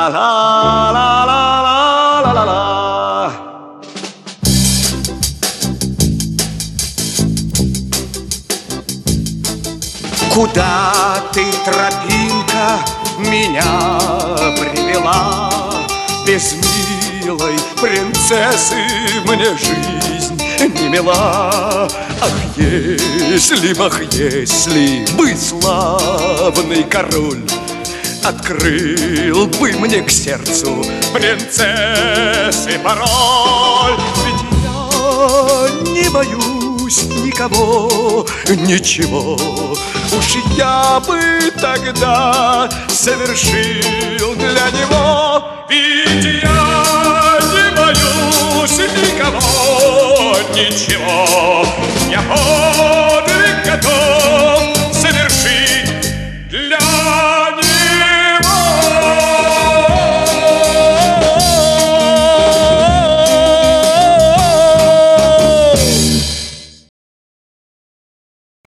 ла-ла-ла-ла-ла-ла-ла. Куда ты, тропинка, меня привела? Без милой принцессы мне жизнь не мила. Ах, если бы славный король открыл бы мне к сердцу принцессы пароль. Ведь я не боюсь никого, ничего. Уж я бы тогда совершил для него. Ведь я не боюсь никого, ничего. Я